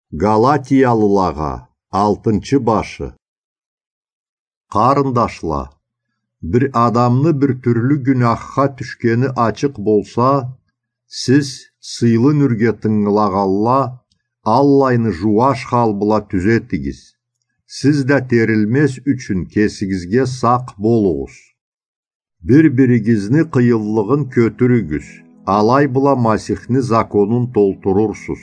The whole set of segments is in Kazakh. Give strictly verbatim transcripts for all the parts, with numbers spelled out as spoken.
Галатиялыларға алтынчы башы. Қарындашла, бір адамны бір түрлі günahқа түшкені açık болса, сіз сыйлы нүрге тыңлағалла, Аллайны жуаш халбыла түзеттігіз. Сіз де терілмес үшін кесігізге сақ болуғыз. Bir-birigizini қиыллығын көтірігіз, алай бұла Масихны законын толтырырсыз.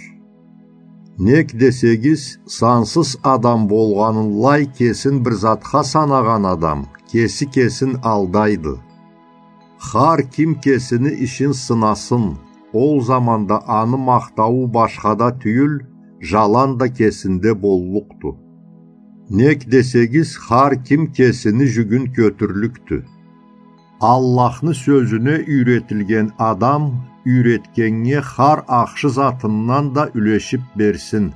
Нек десегіз, сансыз адам болғанынлай кесін бір затқа санаған адам, кесі кесін алдайды. Хар ким кесіні ішін сынасın, ол заманда аны мақтауы башқада түйіл, жалан да кесінде боллуқты. Нек десегіз, хар ким кесіні жүгін көтірлікті. Allah'ны sözüne üretilgen adam, üretkenge har akşı zatından da üleşip bersin.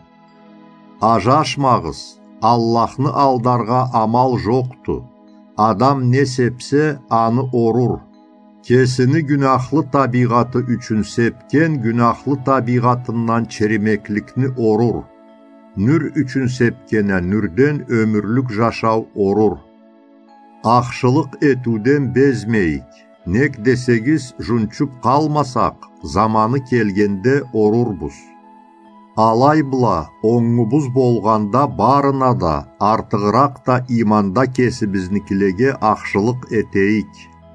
Ajaşmağız, Allah'ны aldarga amal joktu. Adam ne sepse anı orur. Kesini günahlı tabigatı üçün sepken günahlı tabigatından çerimeklikni orur. Nür üçün sepkene nürden ömürlük jaşav orur. Ақшылық етуден безмейік. Нек десегіз жүнчүп қалмасақ, заманы келгенде орурбыз. Алай бұла, оңыбыз болғанда барына да, артығырақ та иманда кесібізнікілеге ақшылық етейік.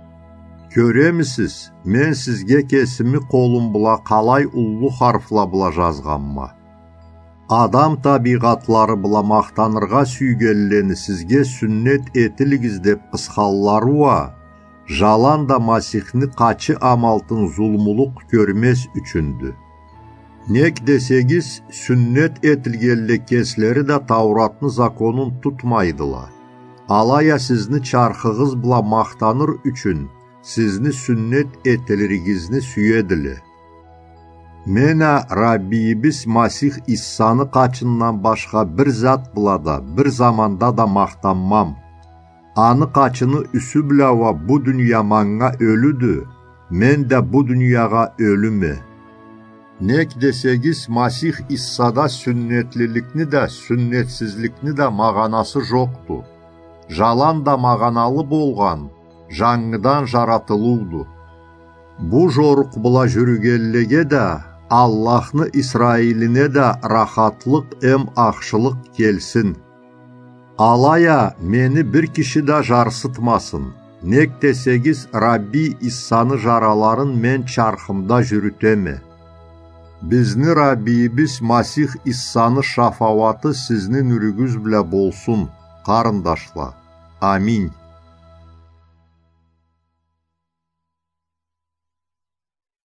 Көремісіз, мен сізге кесімі қолым бұла қалай ұллы харфла бұла жазғанма. Адам табиғатлары бұла мақтанырға сүйгеллені сізге сүннет етілігіз деп қысқалларуа, жалан да Масихны қачы амалтын зулмулық көрмес үшінді. Нек десегіз, сүннет етілгелі кеслері де Тауратны законын тұтмайдыла. Алая сізні чарқығыз бұла мақтаныр үшін, сізні сүннет етілірігізні сүйеділі. Mena Rabbimiz Masih İsa'nı qaçından başqa bir zat bulada, bir zamanda da maqtanmam. Anı qaçını üsü bilava bu dünya manğa ölüdü, men de bu dünyaga ölümü. Nek desegiz Masih İsa'da sünnetlilikni de, sünnetsizlikni de mağanası joktu. Jalan da mağanalı bolğan, жаңғыдан жаратылуды. Bu joruk bula jürügellege de, Allah'ны İsrailine de rahatlıq em ақшылық kelsin. Alaya meni bir kişi de jarsıtmasın. Nek desegiz Rabbi İsa'nı jaraların men çarxımda jürüteme. Bizni Rabbimiz Masih İsa'nı şafavatı siznin ürügüz bile bolsun, qarındaşla. Amin.